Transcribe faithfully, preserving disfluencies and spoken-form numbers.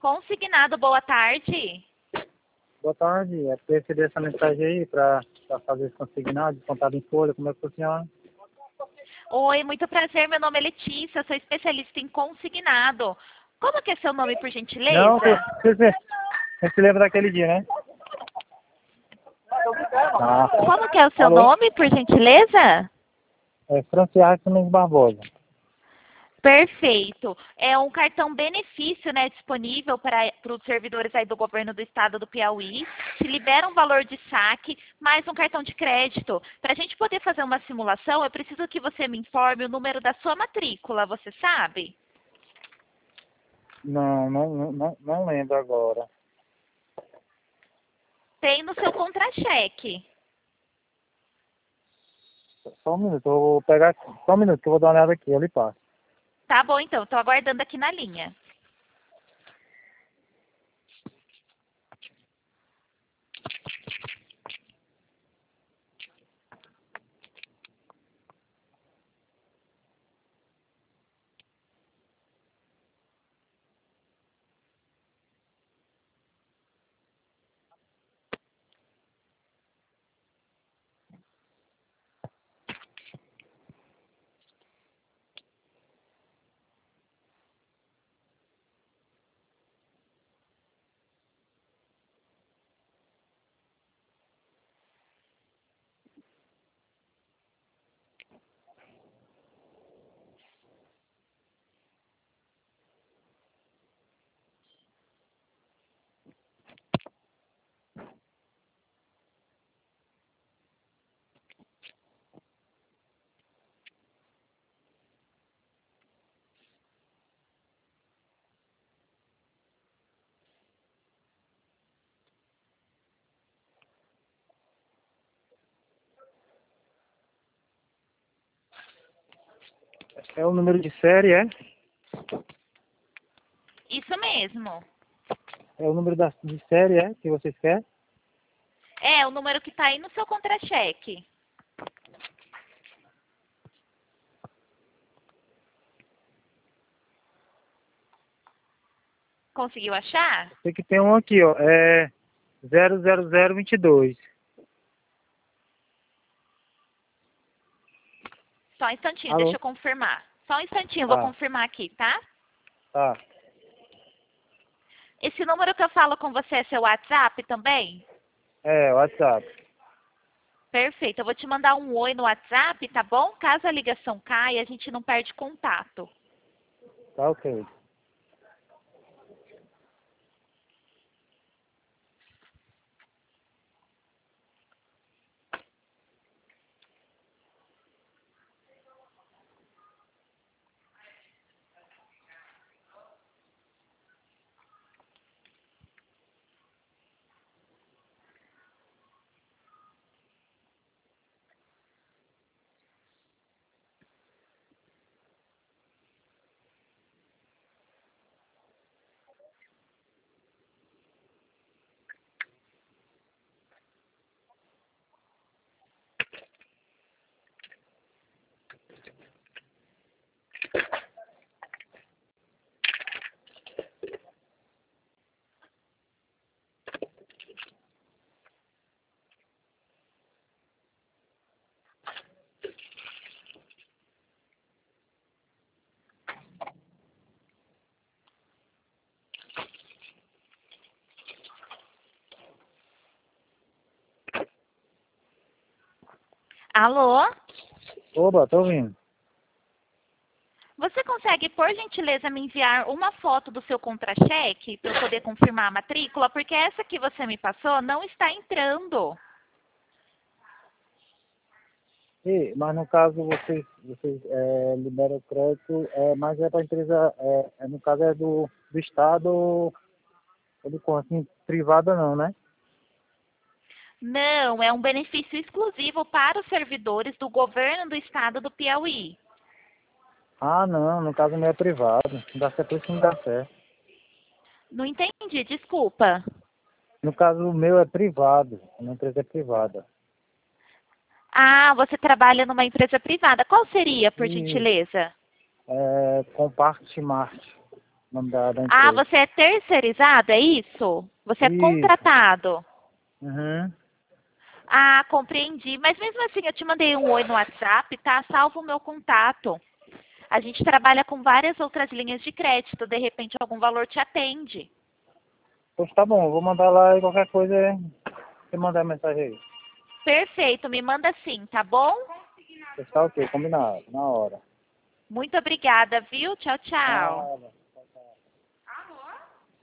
Consignado, boa tarde. Boa tarde, é porque eu recebi essa mensagem aí para fazer esse consignado, descontado em folha, como é que funciona? Oi, muito prazer, meu nome é Letícia, sou especialista em consignado. Como que é seu nome, por Não, gentileza? você, você, você se lembra daquele dia, né? Ah, Como que é o seu alô? nome, por gentileza? É Franciardo Mendes Barbosa. Perfeito. É um cartão benefício, né, disponível para, para os servidores aí do governo do estado do Piauí. Te libera um valor de saque, mais um cartão de crédito. Para a gente poder fazer uma simulação, eu preciso que você me informe o número da sua matrícula, você sabe? Não, não, não, não lembro agora. Tem no seu contra-cheque. Só um minuto, eu vou pegar aqui. Só um minuto que eu vou dar uma olhada aqui, eu lhe passo. Tá bom, então. Estou aguardando aqui na linha. É o número de série, é? Isso mesmo. É o número da, de série, é? Que vocês querem? É, o número que está aí no seu contra-cheque. Conseguiu achar? Sei que tem um aqui, ó. É zero zero zero vinte e dois. Só um instantinho, deixa Alô? eu confirmar. Só um instantinho, vou Tá, confirmar aqui, tá? tá. Esse número que eu falo com você é seu WhatsApp também? É, WhatsApp. Perfeito, eu vou te mandar um oi no WhatsApp, tá bom? Caso a ligação caia, a gente não perde contato. Tá ok. Alô? Oba, tô ouvindo. Você consegue, por gentileza, me enviar uma foto do seu contra-cheque para eu poder confirmar a matrícula? Porque essa que você me passou não está entrando. E, mas no caso vocês, vocês é, liberam o crédito, é, mas é para a empresa, é, é, no caso é do, do Estado ou do assim, privada não, né? Não, é um benefício exclusivo para os servidores do governo do estado do Piauí. Ah, não, no caso meu é privado. Não dá certo, por isso que não dá certo. Não entendi, desculpa. No caso o meu é privado, a minha empresa é privada. Ah, você trabalha numa empresa privada. Qual seria, por E gentileza? é, Comparte Marte. nome da, da Ah, empresa. você é terceirizado, é isso? Você é Isso. contratado? Uhum. Ah, compreendi. Mas mesmo assim, eu te mandei um oi no WhatsApp, tá? Salva o meu contato. A gente trabalha com várias outras linhas de crédito. De repente, algum valor te atende. Pois tá bom, vou mandar lá e qualquer coisa você mandar a mensagem aí. Perfeito, me manda sim, tá bom? Pois tá ok, combinado, na hora. Muito obrigada, viu? Tchau, tchau. Nada.